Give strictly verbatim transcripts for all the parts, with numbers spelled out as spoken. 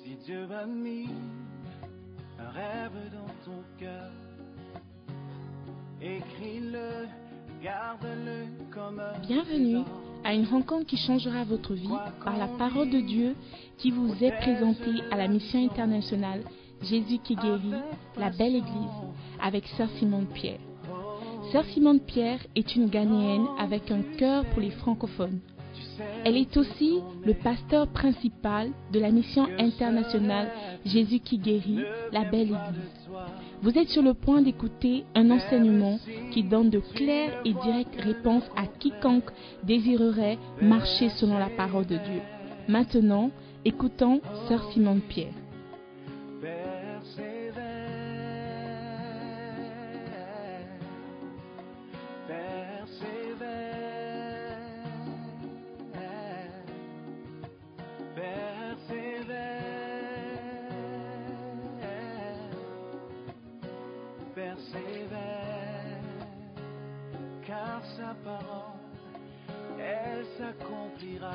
Si Dieu a mis un rêve dans ton cœur, écris-le, garde-le comme un Bienvenue à une rencontre qui changera votre vie par la parole de Dieu qui vous est présentée à la mission internationale Jésus qui guérit, la belle église, avec Sœur Simone Pierre. Sœur Simone Pierre est une Ghanéenne avec un cœur pour les francophones. Elle est aussi le pasteur principal de la mission internationale Jésus qui guérit, la belle église. Vous êtes sur le point d'écouter un enseignement qui donne de claires et directes réponses à quiconque désirerait marcher selon la parole de Dieu. Maintenant, écoutons Sœur Simone Pierre. Car sa parole, elle s'accomplira.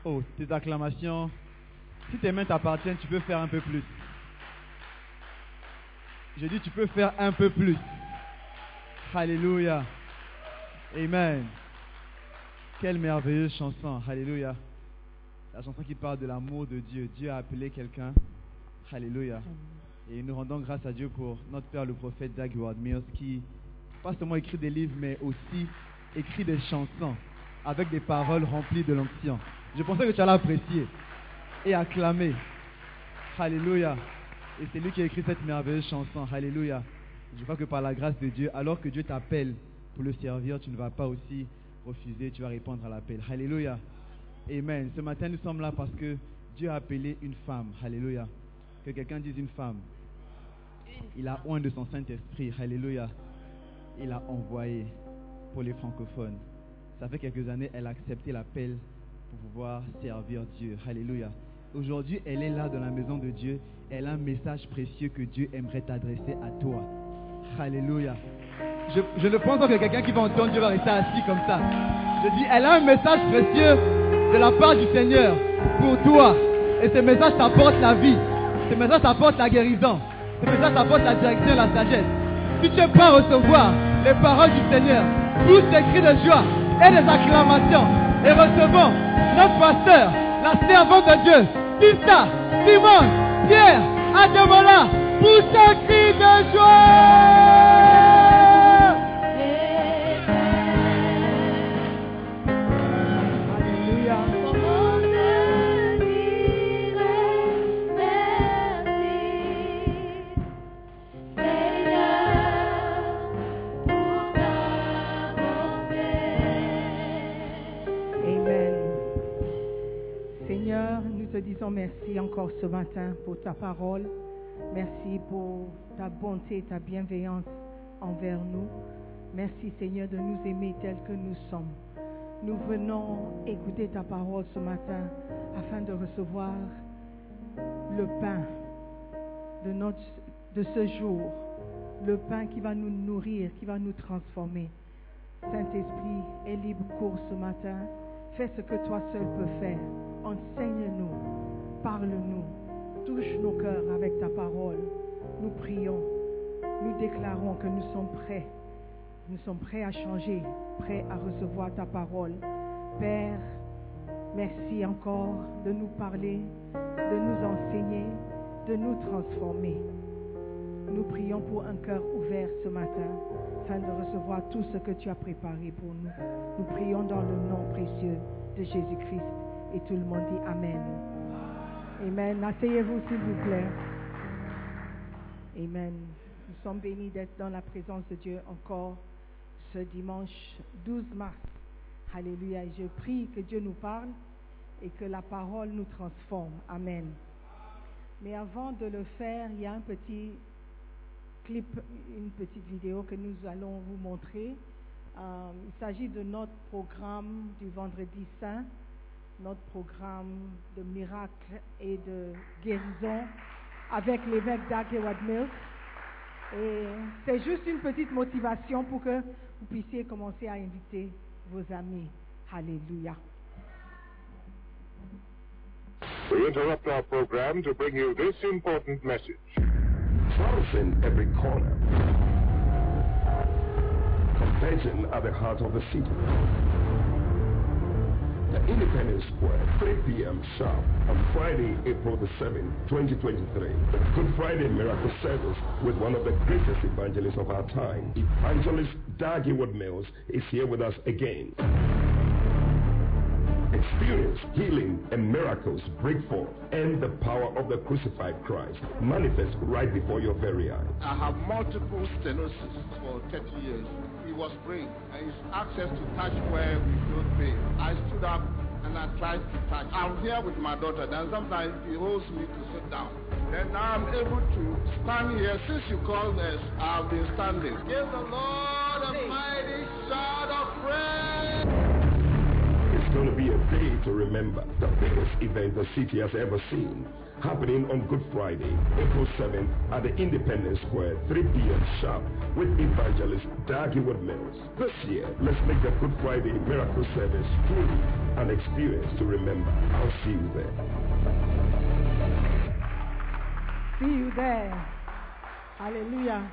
Oh, tes acclamations. Si tes mains t'appartiennent, tu peux faire un peu plus. Je dis, tu peux faire un peu plus. Alléluia. Amen. Quelle merveilleuse chanson. Alléluia. La chanson qui parle de l'amour de Dieu. Dieu a appelé quelqu'un. Alléluia. Et nous rendons grâce à Dieu pour notre père, le prophète Dag Heward-Mills, qui pas seulement écrit des livres, mais aussi écrit des chansons avec des paroles remplies de l'onction. Je pensais que tu allais apprécier et acclamer. Alléluia. Et c'est lui qui a écrit cette merveilleuse chanson. Alléluia. Je crois que par la grâce de Dieu, alors que Dieu t'appelle pour le servir, tu ne vas pas aussi refuser, tu vas répondre à l'appel. Alléluia. Amen. Ce matin, nous sommes là parce que Dieu a appelé une femme. Alléluia. Que quelqu'un dise une femme. Il a oint de son Saint-Esprit. Alléluia. Il a envoyé pour les francophones. Ça fait quelques années, elle a accepté l'appel pour pouvoir servir Dieu. Alléluia. Aujourd'hui, elle est là dans la maison de Dieu. Elle a un message précieux que Dieu aimerait t'adresser à toi. Alléluia. Je, je ne pense pas que quelqu'un qui va entendre Dieu va rester assis comme ça. Je dis, elle a un message précieux de la part du Seigneur pour toi. Et ce message t'apporte la vie. Ce message t'apporte la guérison. Ce message t'apporte la direction et la sagesse. Si tu es prêt à recevoir les paroles du Seigneur, pousse des cris de joie et des acclamations. Et recevons notre pasteur, la servante de Dieu, Sister Simone Pierre Ademola, pousse un cri de joie. Te disons merci encore ce matin pour ta parole. Merci pour ta bonté et ta bienveillance envers nous. Merci Seigneur de nous aimer tels que nous sommes. Nous venons écouter ta parole ce matin afin de recevoir le pain de, notre, de ce jour. Le pain qui va nous nourrir, qui va nous transformer. Saint-Esprit, aie libre cours ce matin. Fais ce que toi seul peux faire. Enseigne-nous, parle-nous, touche nos cœurs avec ta parole. Nous prions, nous déclarons que nous sommes prêts. Nous sommes prêts à changer, prêts à recevoir ta parole. Père, merci encore de nous parler, de nous enseigner, de nous transformer. Nous prions pour un cœur ouvert ce matin, afin de recevoir tout ce que tu as préparé pour nous. Nous prions dans le nom précieux de Jésus-Christ. Et tout le monde dit Amen. Amen. Asseyez-vous s'il vous plaît. Amen. Nous sommes bénis d'être dans la présence de Dieu encore ce dimanche douze mars. Alléluia. Et je prie que Dieu nous parle et que la parole nous transforme. Amen. Mais avant de le faire, il y a un petit clip, une petite vidéo que nous allons vous montrer. Euh, il s'agit de notre programme du Vendredi Saint. Notre programme de miracles et de guérison avec l'évêque Dag Heward-Mills. Et c'est juste une petite motivation pour que vous puissiez commencer à inviter vos amis. Alléluia. We interrupt our program to bring you this important message. Flowers in every corner. Compassion at the heart of the city. The Independence Square, three p.m. sharp on Friday, April the seventh, twenty twenty-three. The Good Friday Miracle Service with one of the greatest evangelists of our time. Evangelist Dag Heward-Mills is here with us again. Experience healing and miracles break forth, and the power of the crucified Christ manifest right before your very eyes. I have multiple stenosis for thirty years. He was praying, and he's asked us to touch where we feel pain. I stood up and I tried to touch. I'm here with my daughter, then sometimes he holds me to sit down. Then now I'm able to stand here. Since you called us, I've been standing. Give the Lord a mighty shout of praise. going to be a day to remember. The biggest event the city has ever seen. Happening on Good Friday, April seventh at the Independence Square, three p.m. sharp, with evangelist Daggy Wood Mills. This year, let's make the Good Friday Miracle Service truly an experience to remember. I'll see you there. See you there. Alléluia.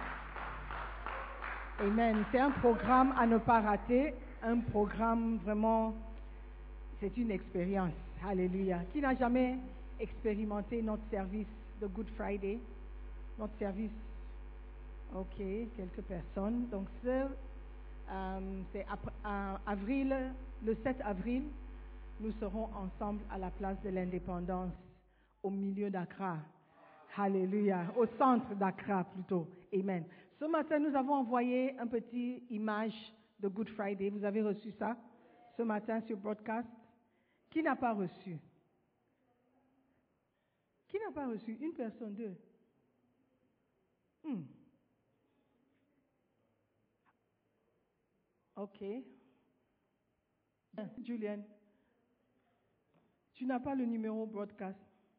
Amen. C'est un programme à ne pas rater. Un programme vraiment, c'est une expérience. Alléluia. Qui n'a jamais expérimenté notre service de Good Friday? Notre service. Ok, quelques personnes. Donc, c'est, euh, c'est ap- euh, avril, le sept avril, nous serons ensemble à la place de l'Indépendance, au milieu d'Accra. Alléluia. Au centre d'Accra plutôt. Amen. Ce matin, nous avons envoyé un petit image de Good Friday. Vous avez reçu ça ce matin sur broadcast? Qui n'a pas reçu? Qui n'a pas reçu? Une personne, deux. Hmm. Ok. Julienne, tu n'as pas le numéro broadcast?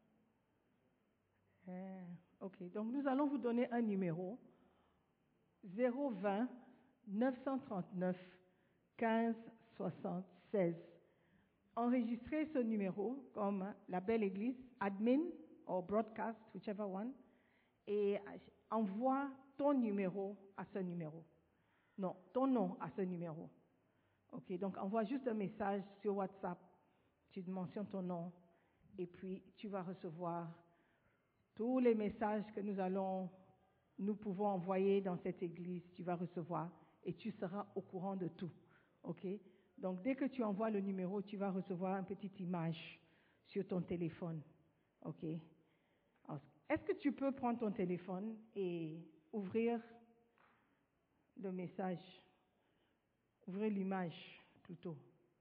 Eh, ok, donc nous allons vous donner un numéro. zéro vingt neuf cent trente-neuf quinze soixante-seize. Enregistrez ce numéro comme la Belle Église, admin ou broadcast, whichever one, et envoie ton numéro à ce numéro. Non, ton nom à ce numéro. Ok, donc envoie juste un message sur WhatsApp, tu mentionnes ton nom, et puis tu vas recevoir tous les messages que nous allons, nous pouvons envoyer dans cette église, tu vas recevoir et tu seras au courant de tout. Ok? Donc, dès que tu envoies le numéro, tu vas recevoir une petite image sur ton téléphone. Ok? Alors, est-ce que tu peux prendre ton téléphone et ouvrir le message, ouvrir l'image plutôt?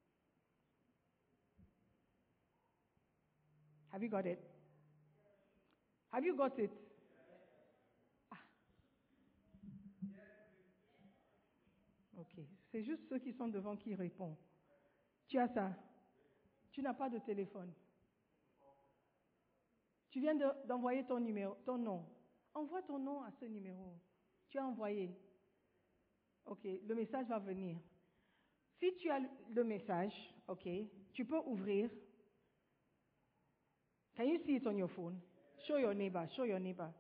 Have you got it? Have you got it? Ah. Ok, c'est juste ceux qui sont devant qui répondent. Tu as ça? Tu n'as pas de téléphone? Tu viens de, d'envoyer ton numéro, ton nom. Envoie ton nom à ce numéro. Tu as envoyé. Ok, le message va venir. Si tu as le message, ok, tu peux ouvrir. Can you see it on your phone? Show your neighbor, show your neighbor.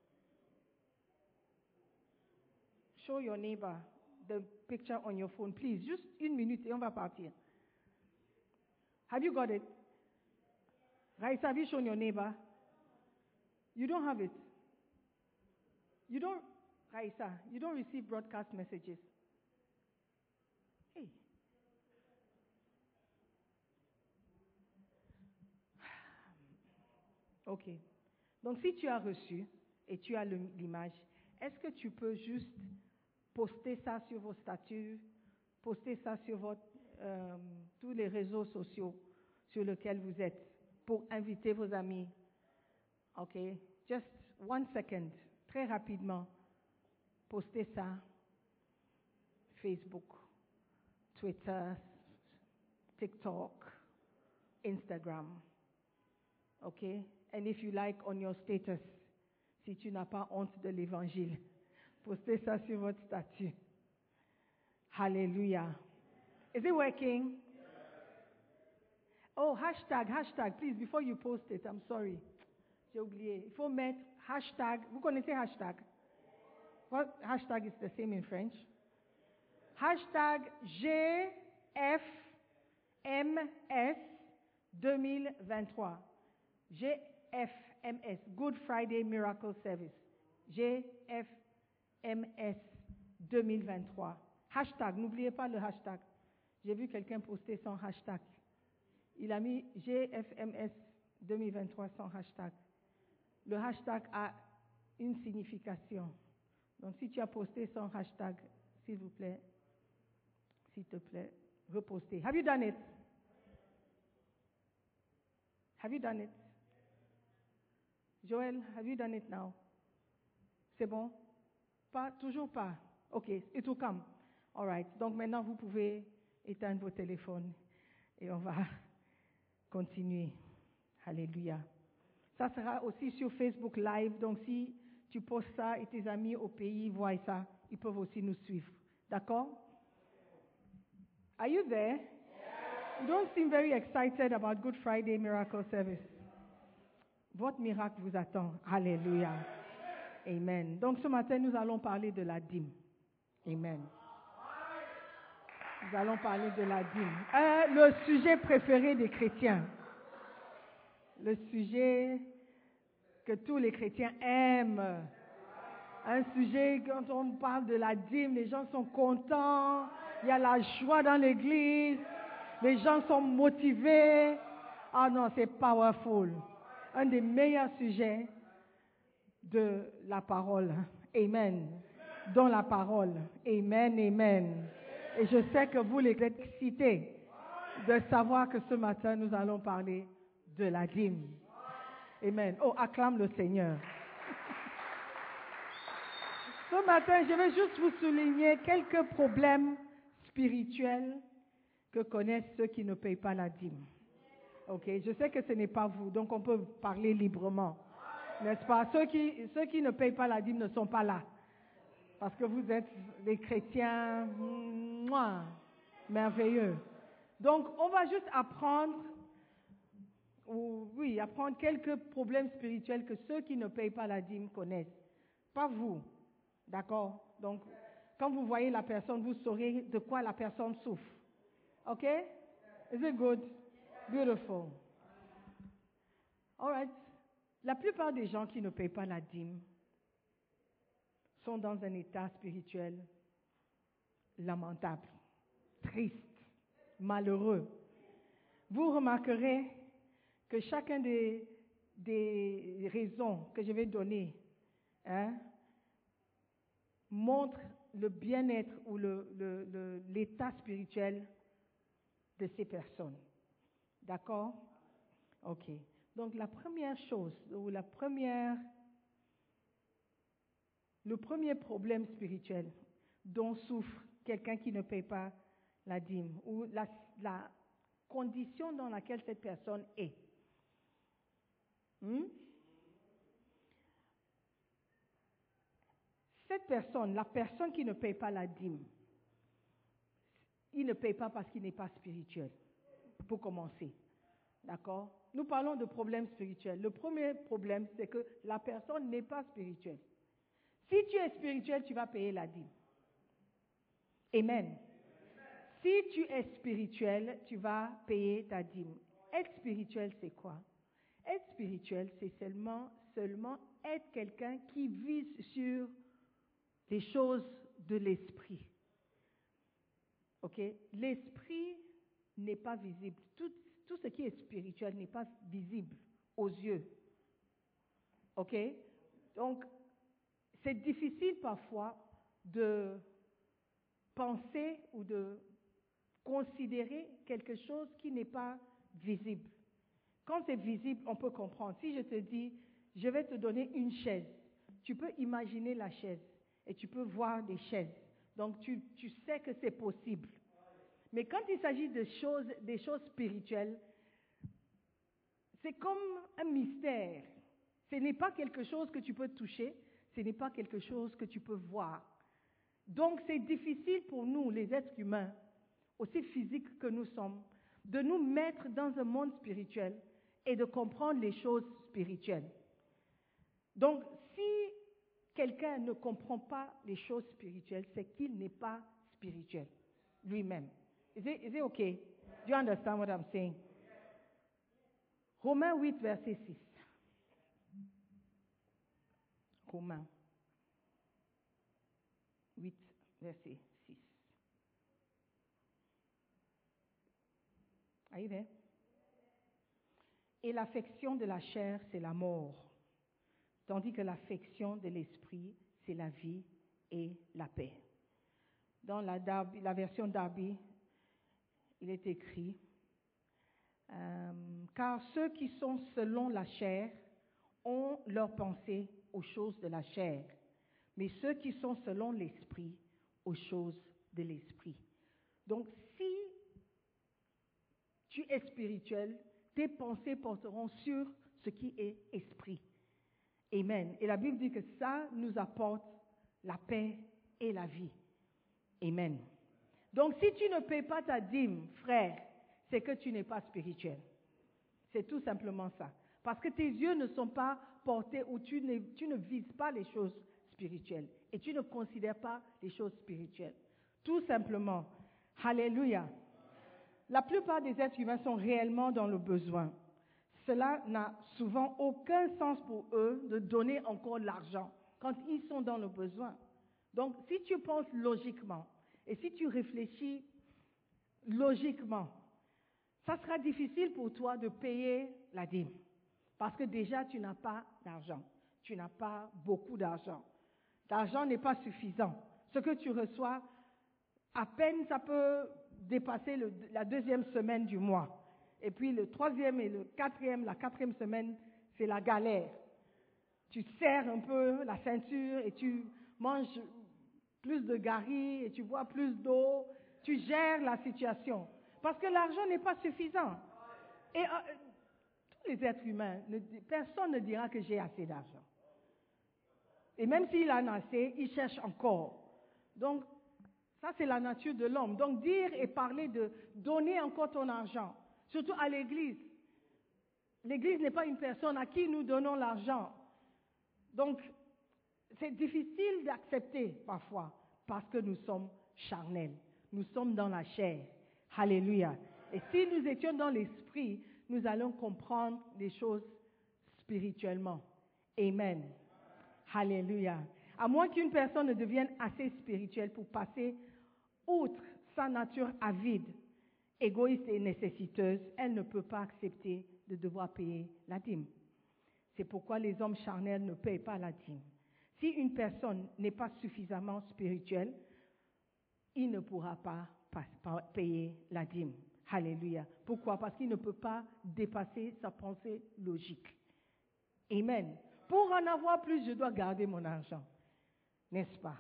Show your neighbor the picture on your phone, please. Juste une minute et on va partir. Have you got it? Raisa, have you shown your neighbor? You don't have it. You don't, Raisa, you don't receive broadcast messages. Hey. Ok. Donc, si tu as reçu et tu as le, l'image, est-ce que tu peux juste poster ça sur vos statuts, poster ça sur votre, euh, tous les réseaux sociaux sur lesquels vous êtes pour inviter vos amis? Ok? Just one second, très rapidement, postez ça. Facebook, Twitter, TikTok, Instagram. Ok? And if you like, on your status, si tu n'as pas honte de l'évangile, postez ça sur votre statut. Hallelujah. Is it working? Oh, hashtag, hashtag, please, before you post it, I'm sorry. J'ai oublié. Il faut mettre hashtag. Vous connaissez hashtag? What hashtag is the same in French? Hashtag G F M S deux mille vingt-trois. G F M S, Good Friday Miracle Service. G F M S deux mille vingt-trois. Hashtag, n'oubliez pas le hashtag. J'ai vu quelqu'un poster son hashtag. Il a mis G F M S deux mille vingt-trois sans hashtag. Le hashtag a une signification. Donc, si tu as posté son hashtag, s'il vous plaît, s'il te plaît, repostez. Have you done it? Have you done it? Joël, have you done it now? C'est bon? Pas, toujours pas. OK, it will come. All right. Donc, maintenant, vous pouvez éteindre vos téléphones Et on va continuer. Alléluia. Ça sera aussi sur Facebook Live. Donc, si tu postes ça et tes amis au pays voient ça, ils peuvent aussi nous suivre. D'accord? Are you there? You don't seem very excited about Good Friday Miracle Service. Votre miracle vous attend. Alléluia. Amen. Donc, ce matin, nous allons parler de la dîme. Amen. Nous allons parler de la dîme. Euh, le sujet préféré des chrétiens. Le sujet que tous les chrétiens aiment. Un sujet, quand on parle de la dîme, les gens sont contents. Il y a la joie dans l'église. Les gens sont motivés. Ah non, c'est powerful. Un des meilleurs sujets de la parole. Amen. Dans la parole. Amen, amen. Et je sais que vous les êtes excités de savoir que ce matin, nous allons parler de la dîme. Amen. Oh, acclame le Seigneur. Ce matin, je vais juste vous souligner quelques problèmes spirituels que connaissent ceux qui ne payent pas la dîme. Ok, je sais que ce n'est pas vous, donc on peut parler librement. N'est-ce pas? Ceux qui, ceux qui ne payent pas la dîme ne sont pas là. Parce que vous êtes des chrétiens mouah, merveilleux. Donc, on va juste apprendre, ou, oui, apprendre quelques problèmes spirituels que ceux qui ne payent pas la dîme connaissent. Pas vous. D'accord? Donc, quand vous voyez la personne, vous saurez de quoi la personne souffre. OK? Is it good? Beautiful. All right. La plupart des gens qui ne payent pas la dîme sont dans un état spirituel lamentable, triste, malheureux. Vous remarquerez que chacun des, des raisons que je vais donner hein, montre le bien-être ou le, le, le, l'état spirituel de ces personnes. D'accord? OK. Donc la première chose, ou la première, le premier problème spirituel dont souffre quelqu'un qui ne paye pas la dîme, ou la, la condition dans laquelle cette personne est. Hmm? Cette personne, la personne qui ne paye pas la dîme, il ne paye pas parce qu'il n'est pas spirituel, pour commencer. D'accord? Nous parlons de problèmes spirituels. Le premier problème, c'est que la personne n'est pas spirituelle. Si tu es spirituel, tu vas payer la dîme. Amen. Si tu es spirituel, tu vas payer ta dîme. Être spirituel, c'est quoi? Être spirituel, c'est seulement, seulement être quelqu'un qui vise sur les choses de l'esprit. OK? L'esprit n'est pas visible. Tout, tout ce qui est spirituel n'est pas visible aux yeux. OK? Donc, c'est difficile parfois de penser ou de considérer quelque chose qui n'est pas visible. Quand c'est visible, on peut comprendre. Si je te dis, je vais te donner une chaise, tu peux imaginer la chaise et tu peux voir des chaises. Donc, tu, tu sais que c'est possible. Mais quand il s'agit de choses, des choses spirituelles, c'est comme un mystère. Ce n'est pas quelque chose que tu peux toucher, ce n'est pas quelque chose que tu peux voir. Donc, c'est difficile pour nous, les êtres humains, aussi physiques que nous sommes, de nous mettre dans un monde spirituel et de comprendre les choses spirituelles. Donc, si quelqu'un ne comprend pas les choses spirituelles, c'est qu'il n'est pas spirituel lui-même. Is it, is it okay? Do you understand what I'm saying? Romains huit, verset six. Romains huit, verset six. Are you there? Et l'affection de la chair, c'est la mort, tandis que l'affection de l'esprit, c'est la vie et la paix. Dans la, Darby, la version Darby, il est écrit euh, « Car ceux qui sont selon la chair ont leur pensée aux choses de la chair, mais ceux qui sont selon l'esprit, aux choses de l'esprit. » Donc, si tu es spirituel, tes pensées porteront sur ce qui est esprit. Amen. Et la Bible dit que ça nous apporte la paix et la vie. Amen. Donc si tu ne paies pas ta dîme, frère, c'est que tu n'es pas spirituel. C'est tout simplement ça. Parce que tes yeux ne sont pas portés ou tu ne, tu ne vises pas les choses spirituelles. Et tu ne considères pas les choses spirituelles. Tout simplement. Alléluia. La plupart des êtres humains sont réellement dans le besoin. Cela n'a souvent aucun sens pour eux de donner encore de l'argent quand ils sont dans le besoin. Donc, si tu penses logiquement et si tu réfléchis logiquement, ça sera difficile pour toi de payer la dîme. Parce que déjà, tu n'as pas d'argent. Tu n'as pas beaucoup d'argent. L'argent n'est pas suffisant. Ce que tu reçois, à peine ça peut dépasser le, la deuxième semaine du mois. Et puis le troisième et le quatrième, la quatrième semaine, c'est la galère. Tu serres un peu la ceinture et tu manges plus de gari et tu bois plus d'eau. Tu gères la situation. Parce que l'argent n'est pas suffisant. Et euh, tous les êtres humains, ne, personne ne dira que j'ai assez d'argent. Et même s'il en a assez, il cherche encore. Donc, ça c'est la nature de l'homme. Donc, dire et parler de donner encore ton argent, surtout à l'église. L'église n'est pas une personne à qui nous donnons l'argent. Donc, c'est difficile d'accepter parfois parce que nous sommes charnels. Nous sommes dans la chair. Alléluia. Et si nous étions dans l'esprit, nous allons comprendre les choses spirituellement. Amen. Alléluia. À moins qu'une personne ne devienne assez spirituelle pour passer outre sa nature avide, égoïste et nécessiteuse, elle ne peut pas accepter de devoir payer la dîme. C'est pourquoi les hommes charnels ne payent pas la dîme. Si une personne n'est pas suffisamment spirituelle, il ne pourra pas payer la dîme. Alléluia. Pourquoi? Parce qu'il ne peut pas dépasser sa pensée logique. Amen. Pour en avoir plus, je dois garder mon argent. N'est-ce pas?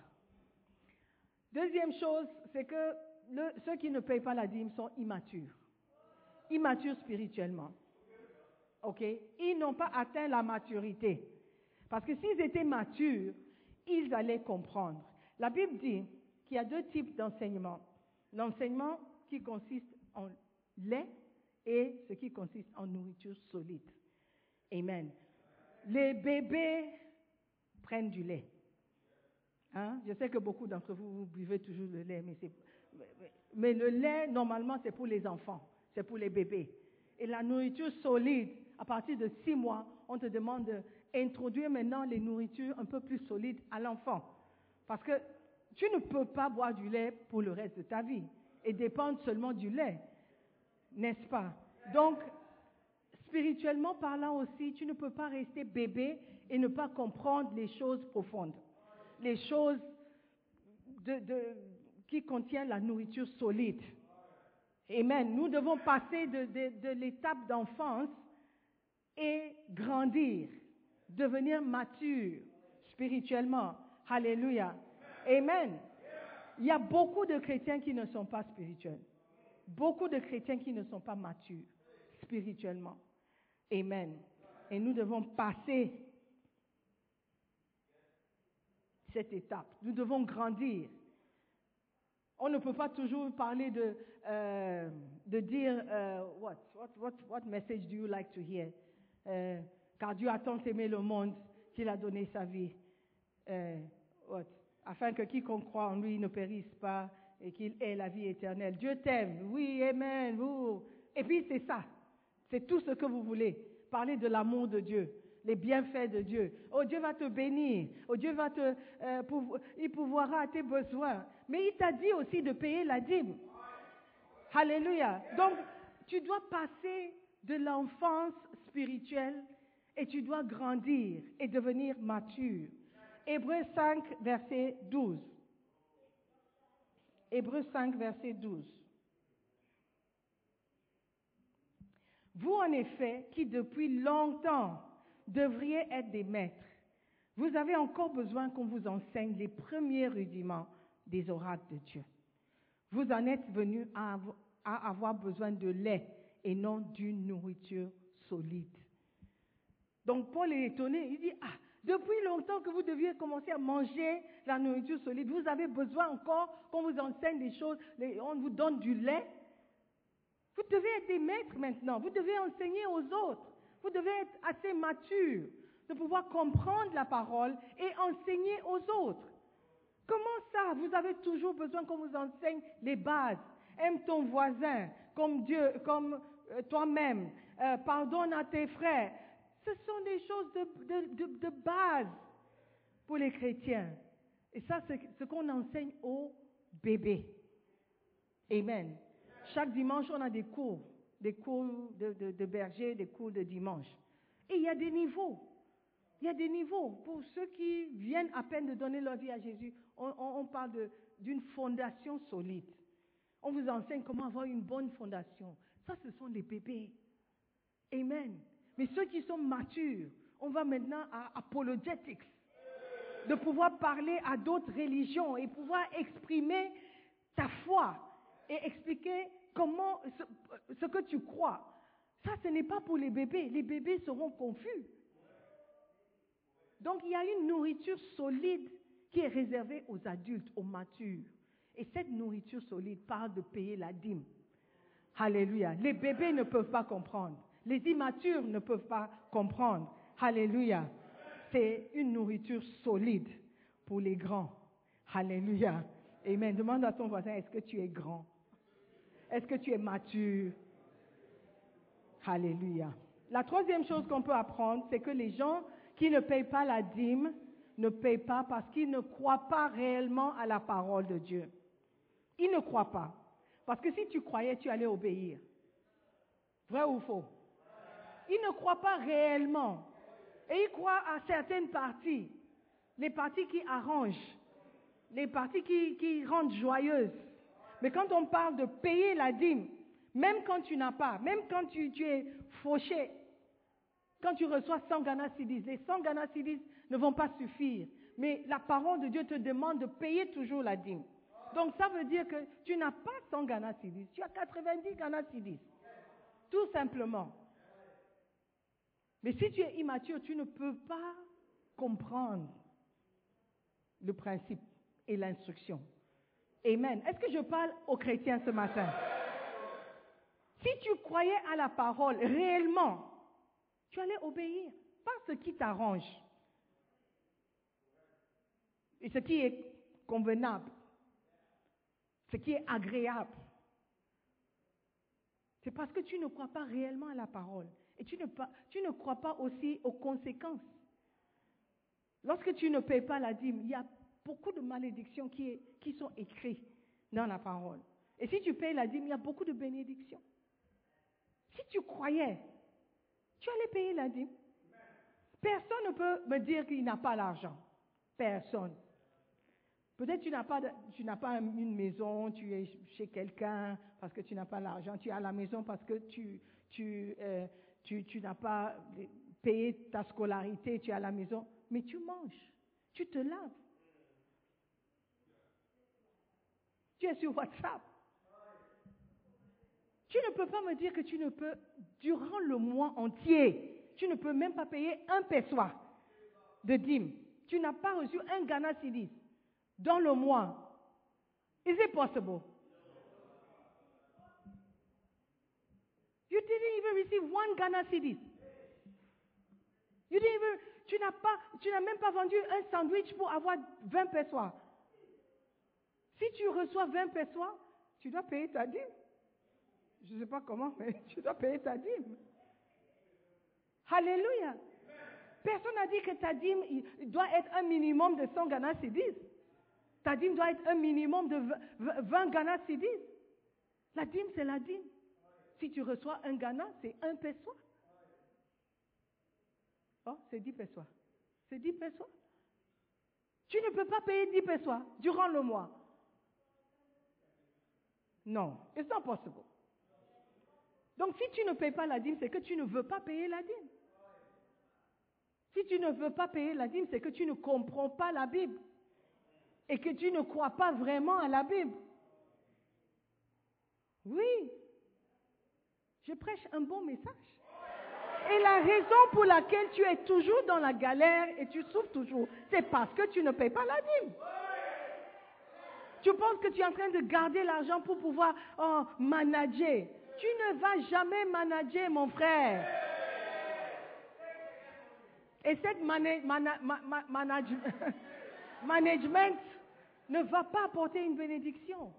Deuxième chose, c'est que le, ceux qui ne payent pas la dîme sont immatures. Immatures spirituellement. OK? Ils n'ont pas atteint la maturité. Parce que s'ils étaient matures, ils allaient comprendre. La Bible dit qu'il y a deux types d'enseignement. L'enseignement qui consiste en lait et ce qui consiste en nourriture solide. Amen. Les bébés prennent du lait. Hein? Je sais que beaucoup d'entre vous, vous buvez toujours le lait, mais, c'est, mais le lait, normalement, c'est pour les enfants, c'est pour les bébés. Et la nourriture solide, à partir de six mois, on te demande d'introduire maintenant les nourritures un peu plus solides à l'enfant. Parce que tu ne peux pas boire du lait pour le reste de ta vie et dépendre seulement du lait, n'est-ce pas? Donc, spirituellement parlant aussi, tu ne peux pas rester bébé et ne pas comprendre les choses profondes, les choses de, de, qui contiennent la nourriture solide. Amen. Nous devons passer de, de, de l'étape d'enfance et grandir, devenir mature spirituellement. Alléluia. Amen. Il y a beaucoup de chrétiens qui ne sont pas spirituels. Beaucoup de chrétiens qui ne sont pas matures spirituellement. Amen. Et nous devons passer cette étape. Nous devons grandir. On ne peut pas toujours parler de, euh, de dire uh, what, what, what, what message do you like to hear? Euh, car Dieu a tant aimé le monde qu'il a donné sa vie. Euh, what? Afin que quiconque croit en lui ne périsse pas et qu'il ait la vie éternelle. Dieu t'aime, oui, amen. Vous. Et puis c'est ça, c'est tout ce que vous voulez. Parler de l'amour de Dieu, les bienfaits de Dieu. Oh, Dieu va te bénir. Oh, Dieu va te, euh, pouvo- il pourvoira à tes besoins. Mais il t'a dit aussi de payer la dîme. Alléluia. Donc, tu dois passer de l'enfance spirituelle et tu dois grandir et devenir mature. Hébreux cinq, verset douze. Hébreux cinq, verset douze. Vous, en effet, qui depuis longtemps devriez être des maîtres, vous avez encore besoin qu'on vous enseigne les premiers rudiments des oracles de Dieu. Vous en êtes venus à avoir besoin de lait et non d'une nourriture solide. Donc Paul est étonné, il dit, ah, depuis longtemps que vous deviez commencer à manger la nourriture solide, vous avez besoin encore qu'on vous enseigne des choses, on vous donne du lait. Vous devez être des maîtres maintenant, vous devez enseigner aux autres, vous devez être assez mature de pouvoir comprendre la parole et enseigner aux autres. Comment ça, vous avez toujours besoin qu'on vous enseigne les bases? Aime ton voisin comme Dieu, comme euh, toi-même, euh, pardonne à tes frères. Ce sont des choses de, de, de, de base pour les chrétiens. Et ça, c'est ce qu'on enseigne aux bébés. Amen. Chaque dimanche, on a des cours, des cours de, de, de berger, des cours de dimanche. Et il y a des niveaux. Il y a des niveaux. Pour ceux qui viennent à peine de donner leur vie à Jésus, on, on, on parle de, d'une fondation solide. On vous enseigne comment avoir une bonne fondation. Ça, ce sont les bébés. Amen. Mais ceux qui sont matures, on va maintenant à apologetics, de pouvoir parler à d'autres religions et pouvoir exprimer ta foi et expliquer comment ce, ce que tu crois. Ça, ce n'est pas pour les bébés. Les bébés seront confus. Donc, il y a une nourriture solide qui est réservée aux adultes, aux matures. Et cette nourriture solide parle de payer la dîme. Alléluia. Les bébés ne peuvent pas comprendre. Les immatures ne peuvent pas comprendre. Alléluia. C'est une nourriture solide pour les grands. Alléluia. Amen. Demande à ton voisin, est-ce que tu es grand? Est-ce que tu es mature? Alléluia. La troisième chose qu'on peut apprendre, c'est que les gens qui ne payent pas la dîme ne payent pas parce qu'ils ne croient pas réellement à la parole de Dieu. Ils ne croient pas. Parce que si tu croyais, tu allais obéir. Vrai ou faux? Ils ne croient pas réellement. Et ils croient à certaines parties. Les parties qui arrangent. Les parties qui, qui rendent joyeuses. Mais quand on parle de payer la dîme, même quand tu n'as pas, même quand tu, tu es fauché, quand tu reçois cent Ghana Cedis, les cent Ghana Cedis ne vont pas suffire. Mais la parole de Dieu te demande de payer toujours la dîme. Donc ça veut dire que tu n'as pas cent Ghana Cedis, tu as quatre-vingt-dix Ghana Cedis. Tout simplement. Mais si tu es immature, tu ne peux pas comprendre le principe et l'instruction. Amen. Est-ce que je parle aux chrétiens ce matin? Si tu croyais à la parole réellement, tu allais obéir, pas ce qui t'arrange et ce qui est convenable, ce qui est agréable. C'est parce que tu ne crois pas réellement à la parole et tu ne, tu ne crois pas aussi aux conséquences. Lorsque tu ne payes pas la dîme, il y a beaucoup de malédictions qui, est, qui sont écrites dans la parole. Et si tu payes la dîme, il y a beaucoup de bénédictions. Si tu croyais, tu allais payer la dîme. Personne ne peut me dire qu'il n'a pas l'argent. Personne. Peut-être tu n'as pas, tu n'as pas une maison, tu es chez quelqu'un parce que tu n'as pas l'argent. Tu es à la maison parce que tu, tu, euh, tu, tu n'as pas payé ta scolarité, tu es à la maison. Mais tu manges, tu te laves. Tu es sur WhatsApp. Tu ne peux pas me dire que tu ne peux, durant le mois entier, tu ne peux même pas payer un pesoa de dîme. Tu n'as pas reçu un Ghana Cedis dans le mois. Is it possible? You didn't even receive one Ghana Cedis. You didn't even, tu n'as pas, tu n'as même pas vendu un sandwich pour avoir vingt pesoas. Si tu reçois vingt pesoas, tu dois payer ta dîme. Je ne sais pas comment, mais tu dois payer ta dîme. Alléluia. Personne n'a dit que ta dîme il doit être un minimum de cent Ghana Cedis. Ta dîme doit être un minimum de vingt Ghana Cedis. La dîme, c'est la dîme. Si tu reçois un Ghana, c'est un pesoa. Oh, c'est dix pesoas. C'est dix pesoas. Tu ne peux pas payer dix pesoas durant le mois. Non, it's not possible. Donc, si tu ne payes pas la dîme, c'est que tu ne veux pas payer la dîme. Si tu ne veux pas payer la dîme, c'est que tu ne comprends pas la Bible. Et que tu ne crois pas vraiment à la Bible. Oui. Je prêche un bon message. Et la raison pour laquelle tu es toujours dans la galère et tu souffres toujours, c'est parce que tu ne payes pas la dîme. Tu penses que tu es en train de garder l'argent pour pouvoir oh, manager. Tu ne vas jamais manager, mon frère. Et cette mana- mana- ma- ma- manage- management ne va pas apporter une bénédiction.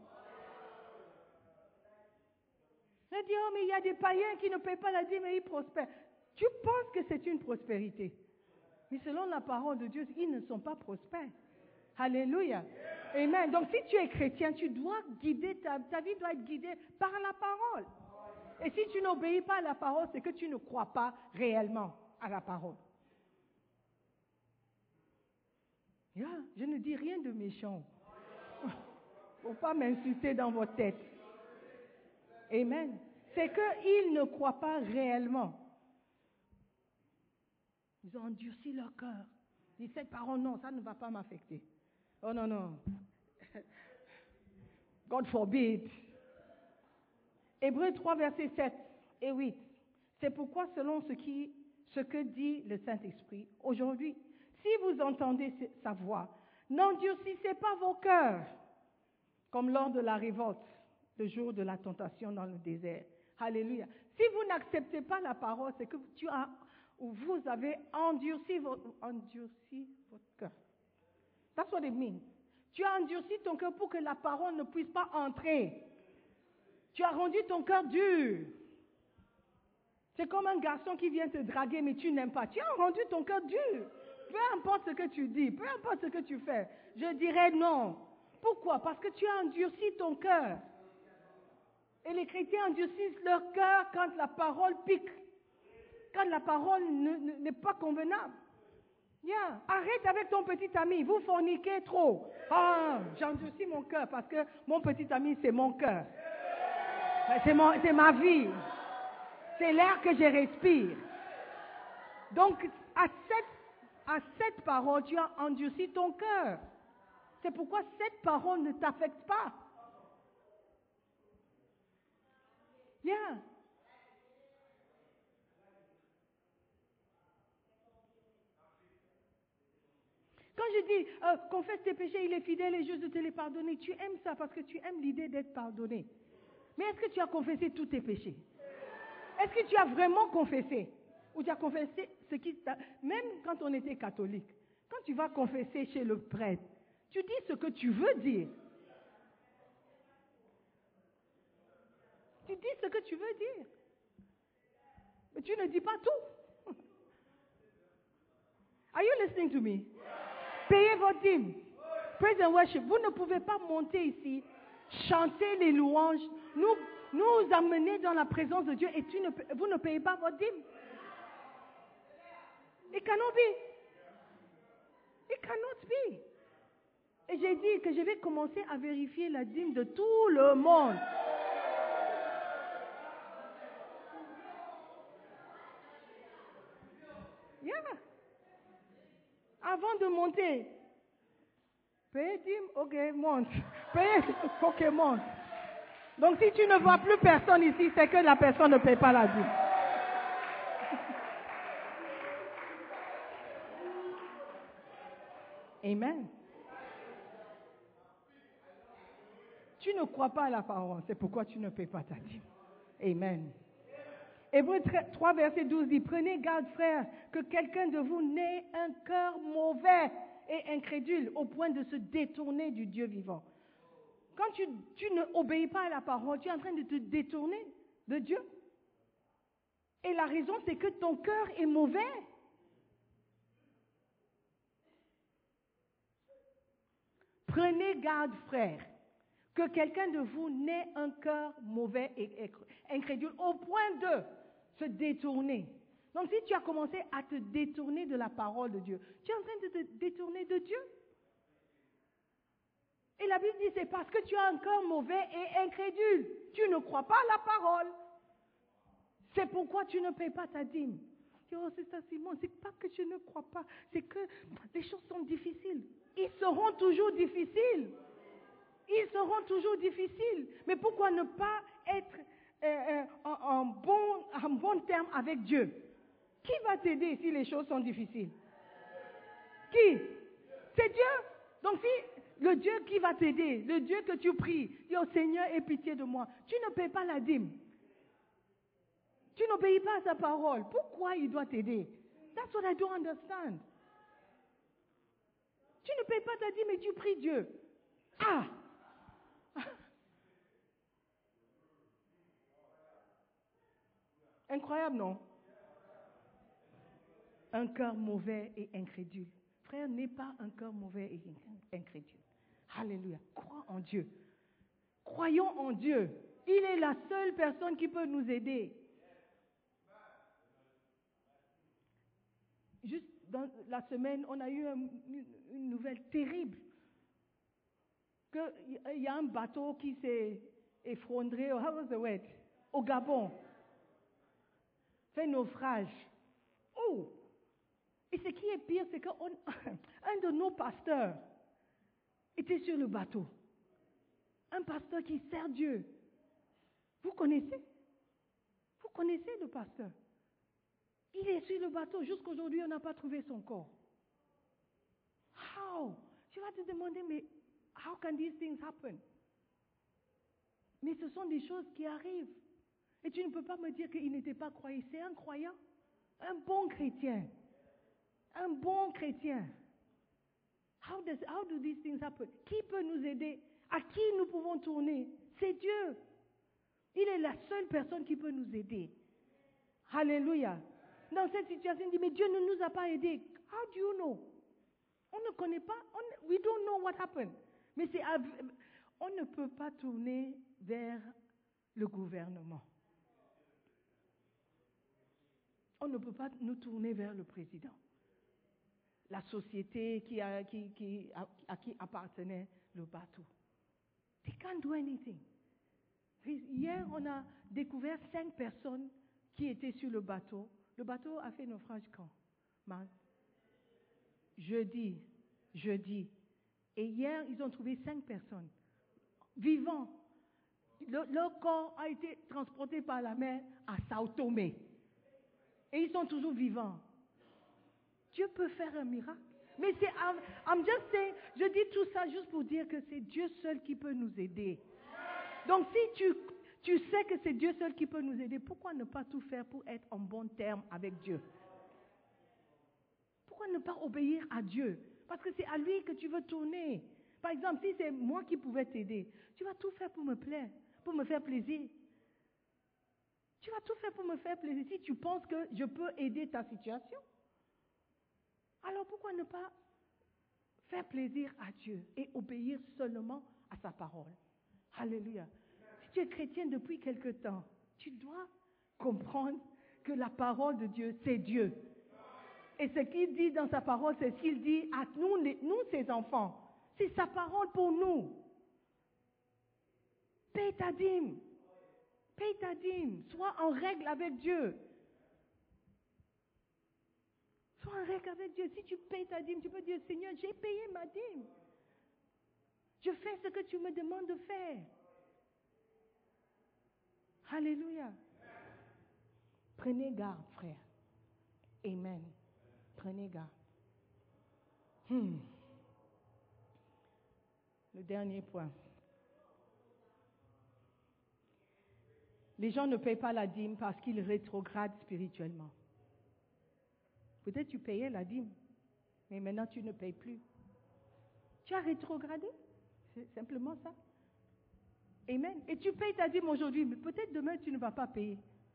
On dit, oh, mais il y a des païens qui ne payent pas la dîme et ils prospèrent. Tu penses que c'est une prospérité. Mais selon la parole de Dieu, ils ne sont pas prospères. Alléluia. Amen. Donc si tu es chrétien, tu dois guider, ta, ta vie doit être guidée par la parole. Et si tu n'obéis pas à la parole, c'est que tu ne crois pas réellement à la parole. Yeah, je ne dis rien de méchant. Il ne faut pas m'insulter dans votre tête. Amen. C'est qu'ils ne croient pas réellement. Ils ont endurci leur cœur. Ils disent, cette parole, non, ça ne va pas m'affecter. Oh non, non. God forbid. Hébreux trois, versets sept et huit. C'est pourquoi, selon ce, qui, ce que dit le Saint-Esprit, aujourd'hui, si vous entendez sa voix, n'endurcissez pas vos cœurs, comme lors de la révolte, le jour de la tentation dans le désert. Alléluia. Si vous n'acceptez pas la parole, c'est que tu as, ou vous avez endurci votre, endurci votre cœur. That's what it means. Tu as endurci ton cœur pour que la parole ne puisse pas entrer. Tu as rendu ton cœur dur. C'est comme un garçon qui vient te draguer, mais tu n'aimes pas. Tu as rendu ton cœur dur. Peu importe ce que tu dis, peu importe ce que tu fais, je dirais non. Pourquoi? Parce que tu as endurci ton cœur. Et les chrétiens endurcissent leur cœur quand la parole pique, quand la parole ne, ne, n'est pas convenable. Yeah. Arrête avec ton petit ami, vous forniquez trop. Ah, j'endurcis mon cœur parce que mon petit ami, c'est mon cœur. C'est, mon, c'est ma vie. C'est l'air que je respire. Donc, à cette, à cette parole, tu as endurci ton cœur. C'est pourquoi cette parole ne t'affecte pas. Yeah. Quand je dis euh, confesse tes péchés, il est fidèle et juste de te les pardonner, tu aimes ça parce que tu aimes l'idée d'être pardonné. Mais est-ce que tu as confessé tous tes péchés? Est-ce que tu as vraiment confessé? Ou tu as confessé ce qui t'a... Même quand on était catholique, quand tu vas confesser chez le prêtre, tu dis ce que tu veux dire. Tu dis ce que tu veux dire. Mais tu ne dis pas tout. Are you listening to me? Payez votre dîme. Praise and worship. Vous ne pouvez pas monter ici, chanter les louanges, nous, nous amener dans la présence de Dieu et tu ne, vous ne payez pas votre dîme. It cannot be. It cannot be. Et j'ai dit que je vais commencer à vérifier la dîme de tout le monde. Yeah. Avant de monter, paye dîme, ok, monte. Paye, ok, monte. Donc si tu ne vois plus personne ici, c'est que la personne ne paye pas la dîme. Amen. Tu ne crois pas à la parole, c'est pourquoi tu ne payes pas ta dîme. Amen. Hébreux trois, verset douze dit, prenez garde, frères, que quelqu'un de vous n'ait un cœur mauvais et incrédule au point de se détourner du Dieu vivant. Quand tu, tu n'obéis pas à la parole, tu es en train de te détourner de Dieu. Et la raison, c'est que ton cœur est mauvais. Prenez garde, frères, que quelqu'un de vous n'ait un cœur mauvais et incrédule au point de se détourner. Donc si tu as commencé à te détourner de la parole de Dieu, tu es en train de te détourner de Dieu. Et la Bible dit, c'est parce que tu as un cœur mauvais et incrédule. Tu ne crois pas à la parole. C'est pourquoi tu ne payes pas ta dîme. Oh, c'est ça, Simon, c'est pas que je ne crois pas, c'est que les choses sont difficiles. Ils seront toujours difficiles. Ils seront toujours difficiles. Mais pourquoi ne pas être euh, euh, en, en, bon, en bon terme avec Dieu. Qui va t'aider si les choses sont difficiles? Qui? C'est Dieu. Donc si le Dieu qui va t'aider, le Dieu que tu pries, dis au Seigneur, aie pitié de moi. Tu ne payes pas la dîme. Tu n'obéis pas à sa parole. Pourquoi il doit t'aider? That's what I don't understand. Tu ne payes pas ta dîme mais tu pries Dieu. Ah! Incroyable, non? Un cœur mauvais et incrédule. Frère, n'aie pas un cœur mauvais et incrédule. Alléluia. Crois en Dieu. Croyons en Dieu. Il est la seule personne qui peut nous aider. Juste dans la semaine, on a eu un, une, une nouvelle terrible. Il y a un bateau qui s'est effondré, how was the word? Au Gabon. Fait naufrage. Oh! Et ce qui est pire, c'est qu'un de nos pasteurs était sur le bateau. Un pasteur qui sert Dieu. Vous connaissez? Vous connaissez le pasteur? Il est sur le bateau. Jusqu'aujourd'hui, on n'a pas trouvé son corps. How? Tu vas te demander, mais how can these things happen? Mais ce sont des choses qui arrivent. Et tu ne peux pas me dire qu'il n'était pas croyant. C'est un croyant. Un bon chrétien. Un bon chrétien. How, does, how do these things happen? Qui peut nous aider? À qui nous pouvons tourner? C'est Dieu. Il est la seule personne qui peut nous aider. Alléluia. Dans cette situation, il dit, mais Dieu ne nous a pas aidés. How do you know? On ne connaît pas. On, we don't know what happened. Mais c'est, on ne peut pas tourner vers le gouvernement. On ne peut pas nous tourner vers le président. La société qui a, qui, qui, à, à qui appartenait le bateau. They can't do anything. Hier, on a découvert cinq personnes qui étaient sur le bateau. Le bateau a fait naufrage quand? Marc? Jeudi. Jeudi. Et hier, ils ont trouvé cinq personnes vivants. Le, leur corps a été transporté par la mer à Sao Tomé. Et ils sont toujours vivants. Dieu peut faire un miracle. Mais c'est, I'm, I'm just saying, je dis tout ça juste pour dire que c'est Dieu seul qui peut nous aider. Donc si tu, tu sais que c'est Dieu seul qui peut nous aider, pourquoi ne pas tout faire pour être en bon terme avec Dieu? Pourquoi ne pas obéir à Dieu? Parce que c'est à lui que tu veux tourner. Par exemple, si c'est moi qui pouvais t'aider, tu vas tout faire pour me plaire, pour me faire plaisir. Tu vas tout faire pour me faire plaisir. Si tu penses que je peux aider ta situation, alors pourquoi ne pas faire plaisir à Dieu et obéir seulement à sa parole? Alléluia. Si tu es chrétien depuis quelque temps, tu dois comprendre que la parole de Dieu, c'est Dieu. Et ce qu'il dit dans sa parole, c'est ce qu'il dit à nous, les, nous ses enfants. C'est sa parole pour nous. Paye ta dîme. Paye ta dîme. Sois en règle avec Dieu. Sois en règle avec Dieu. Si tu payes ta dîme, tu peux dire, Seigneur, j'ai payé ma dîme. Je fais ce que tu me demandes de faire. Alléluia. Prenez garde, frère. Amen. Prenez garde. Hmm. Le dernier point. Les gens ne payent pas la dîme parce qu'ils rétrogradent spirituellement. Peut-être tu payais la dîme, mais maintenant tu ne payes plus. Tu as rétrogradé. C'est simplement ça. Amen. Et tu payes ta dîme aujourd'hui, mais peut-être demain tu ne vas pas payer.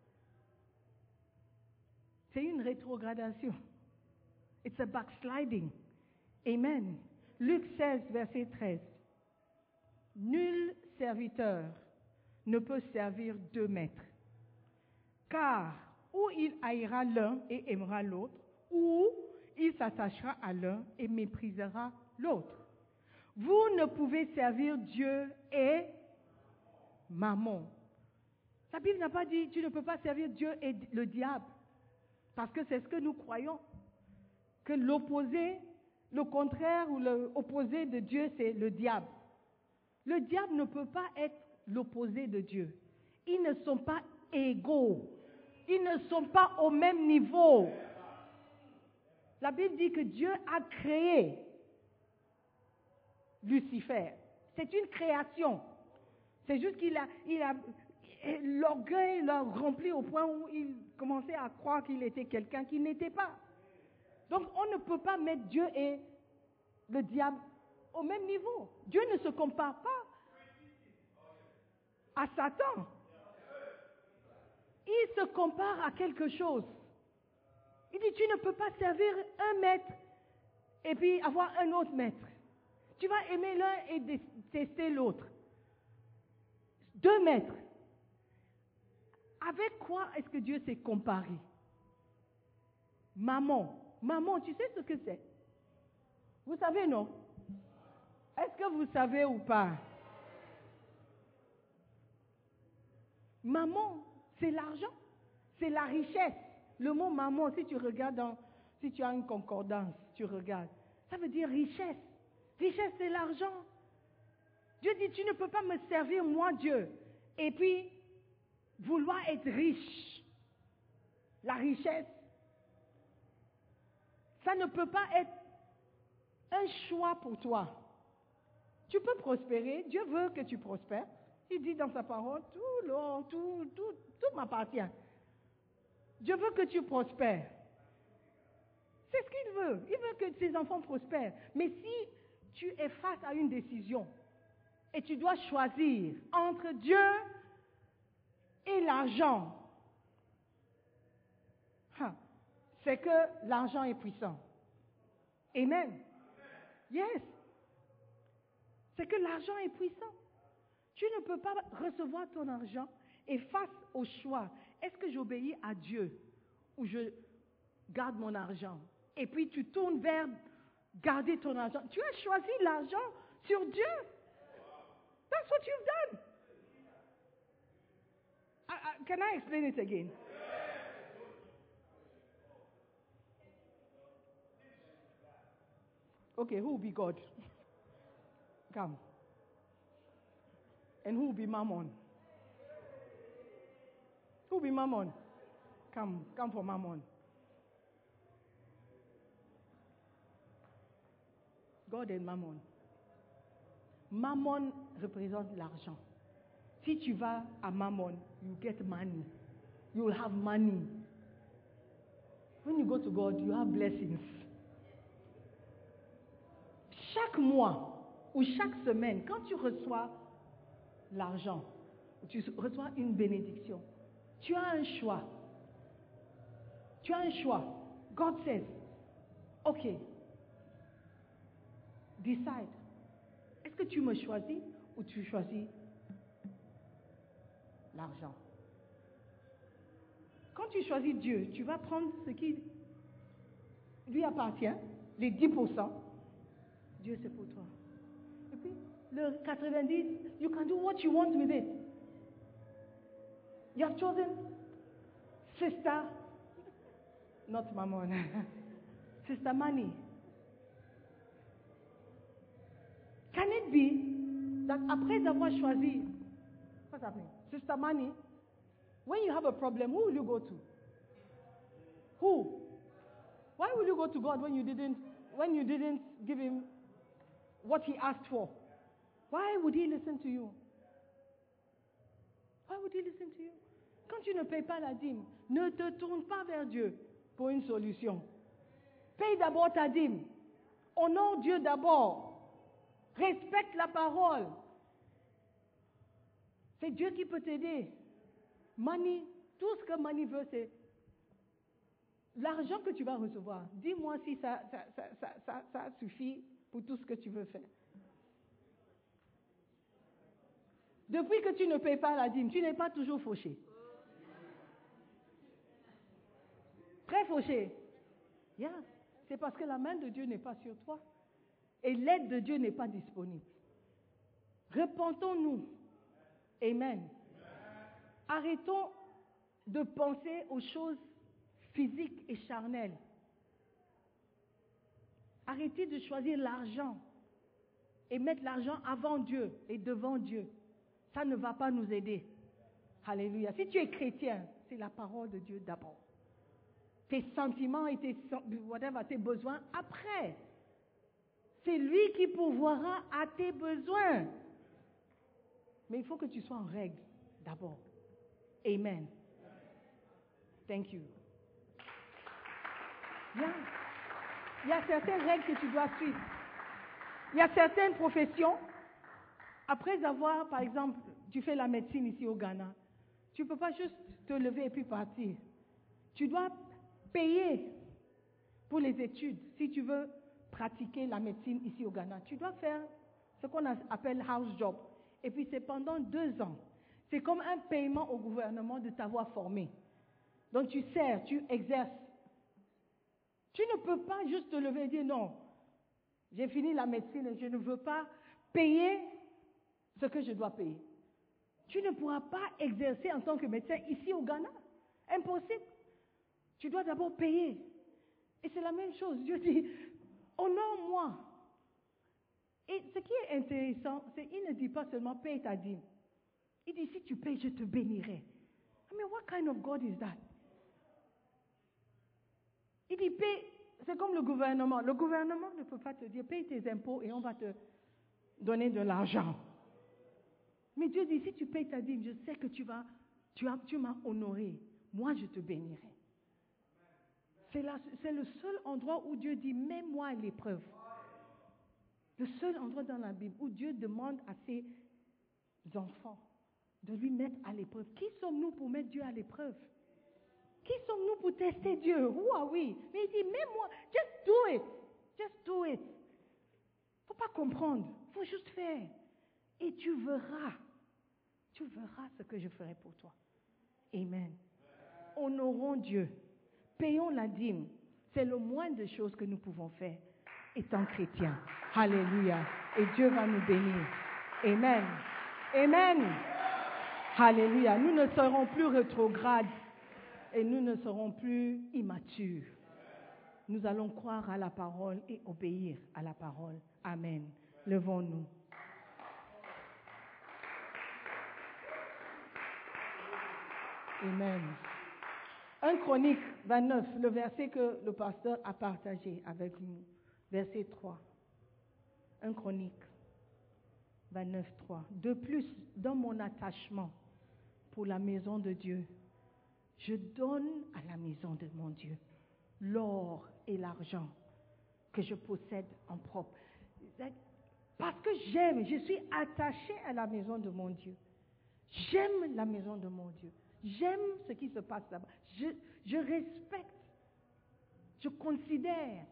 C'est une rétrogradation. It's a backsliding. Amen. Luc seize, verset treize. Nul serviteur ne peut servir deux maîtres. Car ou il haïra l'un et aimera l'autre, ou il s'attachera à l'un et méprisera l'autre. Vous ne pouvez servir Dieu et Mammon. La Bible n'a pas dit tu ne peux pas servir Dieu et le diable. Parce que c'est ce que nous croyons. Que l'opposé, le contraire ou l'opposé de Dieu, c'est le diable. Le diable ne peut pas être l'opposé de Dieu. Ils ne sont pas égaux. Ils ne sont pas au même niveau. La Bible dit que Dieu a créé Lucifer. C'est une création. C'est juste qu'il a, il a, l'orgueil l'a rempli au point où il commençait à croire qu'il était quelqu'un qu'il n'était pas. Donc on ne peut pas mettre Dieu et le diable au même niveau. Dieu ne se compare pas à Satan. Il se compare à quelque chose. Il dit, tu ne peux pas servir un maître et puis avoir un autre maître. Tu vas aimer l'un et détester l'autre. Deux maîtres. Avec quoi est-ce que Dieu s'est comparé? Maman. Maman, tu sais ce que c'est? Vous savez, non? Est-ce que vous savez ou pas? Maman, c'est l'argent, c'est la richesse. Le mot maman, si tu regardes, dans, si tu as une concordance, tu regardes, ça veut dire richesse. Richesse, c'est l'argent. Dieu dit, tu ne peux pas me servir, moi, Dieu, et puis vouloir être riche. La richesse, ça ne peut pas être un choix pour toi. Tu peux prospérer, Dieu veut que tu prospères. Il dit dans sa parole, tout l'or, tout, tout, tout m'appartient. Dieu veut que tu prospères. C'est ce qu'il veut. Il veut que tes enfants prospèrent. Mais si tu es face à une décision et tu dois choisir entre Dieu et l'argent, hein, c'est que l'argent est puissant. Amen. Yes. C'est que l'argent est puissant. Tu ne peux pas recevoir ton argent et face au choix, est-ce que j'obéis à Dieu ou je garde mon argent? Et puis tu tournes vers garder ton argent. Tu as choisi l'argent sur Dieu. That's what you've done. I, I, can I explain it again? Okay, who will be God? Come. And who will be Mammon? Who will be Mammon? Come, come for Mammon. God and Mammon. Mammon représente l'argent. Si tu vas à Mammon, you get money. You will have money. When you go to God, you have blessings. Chaque mois ou chaque semaine, quand tu reçois l'argent, tu reçois une bénédiction, tu as un choix. Tu as un choix. God says, okay, decide. Est-ce que tu me choisis ou tu choisis l'argent? Quand tu choisis Dieu, tu vas prendre ce qui lui appartient, les dix pour cent. Dieu, c'est pour toi. Et puis, le quatre-vingt-dix, you can do what you want with it. You have chosen sister, not mammon, sister money. Can it be that après avoir choisi, what's happening? Sister money, when you have a problem, who will you go to? Who? Why will you go to God when you didn't, when you didn't give him what he asked for? Why would he listen to you? Why would he listen to you? Quand tu ne payes pas la dîme, ne te tourne pas vers Dieu pour une solution. Paye d'abord ta dîme. Honore Dieu d'abord. Respecte la parole. C'est Dieu qui peut t'aider. Money, tout ce que money veut, c'est l'argent que tu vas recevoir. Dis-moi si ça, ça, ça, ça, ça, ça suffit pour tout ce que tu veux faire. Depuis que tu ne payes pas la dîme, tu n'es pas toujours fauché. Très fauché. Yeah. C'est parce que la main de Dieu n'est pas sur toi. Et l'aide de Dieu n'est pas disponible. Repentons-nous. Amen. Arrêtons de penser aux choses physiques et charnelles. Arrêtez de choisir l'argent et mettre l'argent avant Dieu et devant Dieu. Ça ne va pas nous aider. Alléluia. Si tu es chrétien, c'est la parole de Dieu d'abord. Tes sentiments et tes, whatever, tes besoins après. C'est lui qui pourvoira à tes besoins. Mais il faut que tu sois en règle d'abord. Amen. Thank you. Bien. Il y a certaines règles que tu dois suivre. Il y a certaines professions. Après avoir, par exemple, tu fais la médecine ici au Ghana, tu ne peux pas juste te lever et puis partir. Tu dois payer pour les études si tu veux pratiquer la médecine ici au Ghana. Tu dois faire ce qu'on appelle house job. Et puis c'est pendant deux ans. C'est comme un paiement au gouvernement de t'avoir formé. Donc tu sers, tu exerces. Tu ne peux pas juste te lever et dire non, j'ai fini la médecine et je ne veux pas payer ce que je dois payer. Tu ne pourras pas exercer en tant que médecin ici au Ghana. Impossible. Tu dois d'abord payer. Et c'est la même chose. Dieu dit, honore-moi. Et ce qui est intéressant, c'est qu'il ne dit pas seulement paye ta dîme. Il dit, si tu payes, je te bénirai. I mean, what kind of God is that? Il dit, paye, c'est comme le gouvernement. Le gouvernement ne peut pas te dire, paye tes impôts et on va te donner de l'argent. Mais Dieu dit, si tu payes ta dîme, je sais que tu vas, tu, as, tu m'as honoré. Moi, je te bénirai. C'est, la, c'est le seul endroit où Dieu dit, mets-moi à l'épreuve. Le seul endroit dans la Bible où Dieu demande à ses enfants de lui mettre à l'épreuve. Qui sommes-nous pour mettre Dieu à l'épreuve? Qui sommes-nous pour tester Dieu? Où are we? Mais il dit, mets-moi, just do it. Just do it. Il ne faut pas comprendre. Il faut juste faire. Et tu verras. Tu verras ce que je ferai pour toi. Amen. Honorons Dieu. Payons la dîme. C'est le moindre des choses que nous pouvons faire étant chrétiens. Alléluia. Et Dieu va nous bénir. Amen. Amen. Alléluia. Nous ne serons plus rétrogrades et nous ne serons plus immatures. Nous allons croire à la parole et obéir à la parole. Amen. Levons-nous. Amen. un Chronique vingt-neuf, le verset que le pasteur a partagé avec nous. Verset trois. un Chronique vingt-neuf, trois. De plus, dans mon attachement pour la maison de Dieu, je donne à la maison de mon Dieu l'or et l'argent que je possède en propre. Parce que j'aime, je suis attachée à la maison de mon Dieu. J'aime la maison de mon Dieu. J'aime ce qui se passe là-bas. Je, je respecte. Je considère.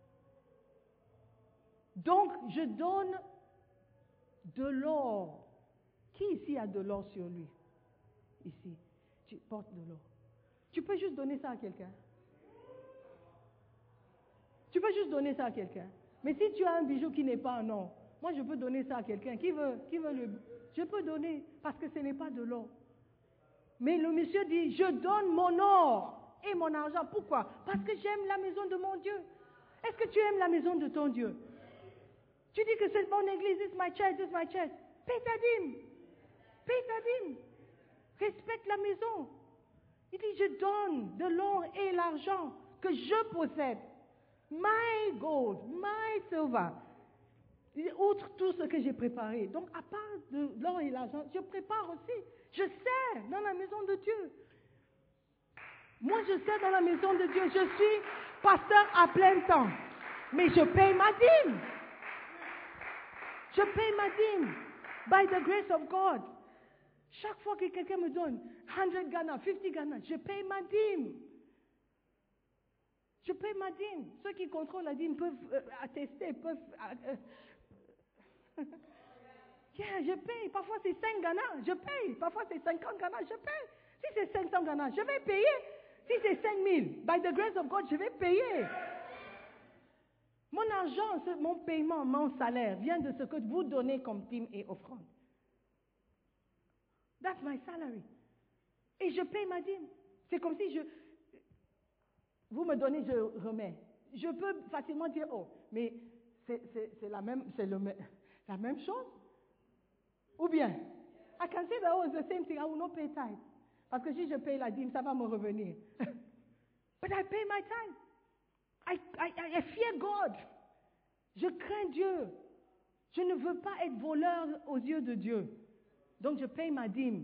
Donc, je donne de l'or. Qui ici a de l'or sur lui? Ici. Tu portes de l'or. Tu peux juste donner ça à quelqu'un. Tu peux juste donner ça à quelqu'un. Mais si tu as un bijou qui n'est pas en or, moi je peux donner ça à quelqu'un. Qui veut, qui veut le... Je peux donner parce que ce n'est pas de l'or. Mais le monsieur dit, je donne mon or et mon argent. Pourquoi? Parce que j'aime la maison de mon Dieu. Est-ce que tu aimes la maison de ton Dieu? Tu dis que c'est mon église, it's my church, it's my church. Paye ta dîme. Paye ta dîme. Respecte la maison. Il dit, je donne de l'or et l'argent que je possède. My gold, my silver. Outre tout ce que j'ai préparé. Donc, à part de l'or et l'argent, je prépare aussi. Je sers dans la maison de Dieu. Moi, je sers dans la maison de Dieu. Je suis pasteur à plein temps. Mais je paye ma dîme. Je paye ma dîme. By the grace of God. Chaque fois que quelqu'un me donne cent Ghana, cinquante Ghana, je paye ma dîme. Je paye ma dîme. Ceux qui contrôlent la dîme peuvent euh, attester, peuvent... Euh, yeah, je paye. Parfois c'est cinq Ghana, je paye. Parfois c'est cinquante Ghana, je paye. Si c'est cinq cents Ghana, je vais payer. Si c'est cinq mille, by the grace of God, je vais payer. Mon argent, mon paiement, mon salaire vient de ce que vous donnez comme dîme et offrande. That's my salary. Et je paye ma dîme. C'est comme si je... Vous me donnez, je remets. Je peux facilement dire, oh, mais c'est, c'est, c'est, la, même, c'est le, la même chose. Ou bien, I can say that, oh, it's the same thing. I will not pay tithe. Parce que si je paye la dîme, ça va me revenir. But I pay my tithe. I, I, I fear God. Je crains Dieu. Je ne veux pas être voleur aux yeux de Dieu. Donc je paye ma dîme.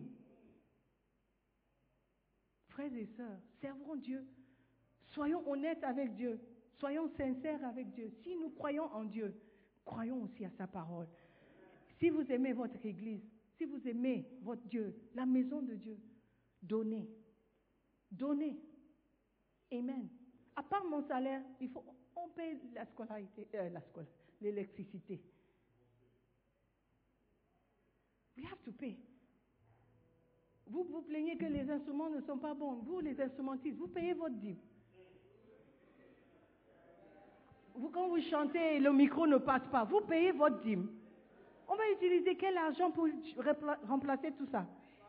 Frères et sœurs, servons Dieu. Soyons honnêtes avec Dieu. Soyons sincères avec Dieu. Si nous croyons en Dieu, croyons aussi à sa parole. Si vous aimez votre église, si vous aimez votre Dieu, la maison de Dieu, donnez. Donnez. Amen. À part mon salaire, il faut, on paye la scolarité, euh, la scola, l'électricité. We have to pay. Vous vous plaignez que les instruments ne sont pas bons. Vous, les instrumentistes, vous payez votre dîme. Vous, quand vous chantez, le micro ne passe pas. Vous payez votre dîme. On va utiliser quel argent pour remplacer tout ça?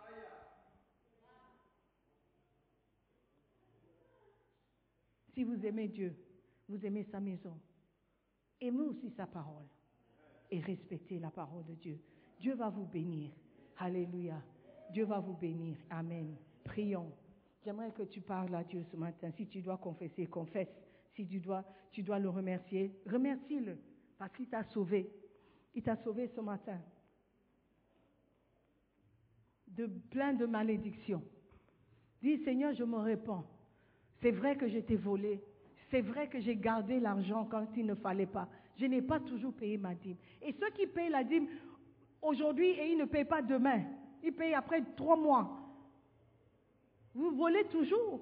Si vous aimez Dieu, vous aimez sa maison, aimez aussi sa parole et respectez la parole de Dieu. Dieu va vous bénir. Alléluia. Dieu va vous bénir. Amen. Prions. J'aimerais que tu parles à Dieu ce matin. Si tu dois confesser, confesse. Si tu dois, tu dois le remercier, remercie-le parce qu'il t'a sauvé. Il t'a sauvé ce matin de plein de malédictions. Dis, Seigneur, je me répands. C'est vrai que je t'ai volé. C'est vrai que j'ai gardé l'argent quand il ne fallait pas. Je n'ai pas toujours payé ma dîme. Et ceux qui payent la dîme aujourd'hui et ils ne payent pas demain, ils payent après trois mois. Vous volez toujours.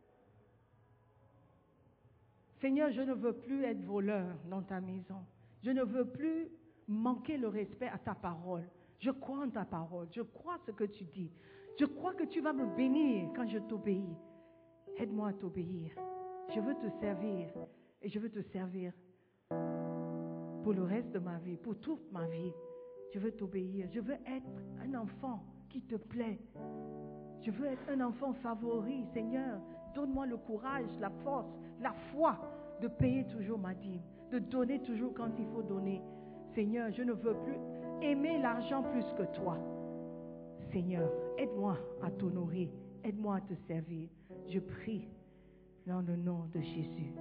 Seigneur, je ne veux plus être voleur dans ta maison. Je ne veux plus manquer le respect à ta parole. Je crois en ta parole. Je crois ce que tu dis. Je crois que tu vas me bénir quand je t'obéis. Aide-moi à t'obéir. Je veux te servir et je veux te servir pour le reste de ma vie, pour toute ma vie. Je veux t'obéir. Je veux être un enfant qui te plaît. Je veux être un enfant favori. Seigneur, donne-moi le courage, la force, la foi de payer toujours ma dîme, de donner toujours quand il faut donner. Seigneur, je ne veux plus aimer l'argent plus que toi. Seigneur, aide-moi à t'honorer, aide-moi à te servir. Je prie dans le nom de Jésus.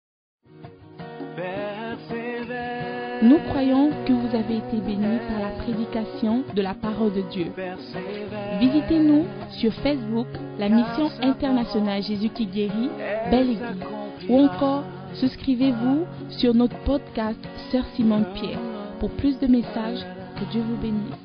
Nous croyons que vous avez été bénis par la prédication de la parole de Dieu. Visitez-nous sur Facebook, la mission internationale Jésus qui guérit, Belle Église, ou encore souscrivez-vous sur notre podcast Sœur Simone Pierre. Pour plus de messages, que Dieu vous bénisse.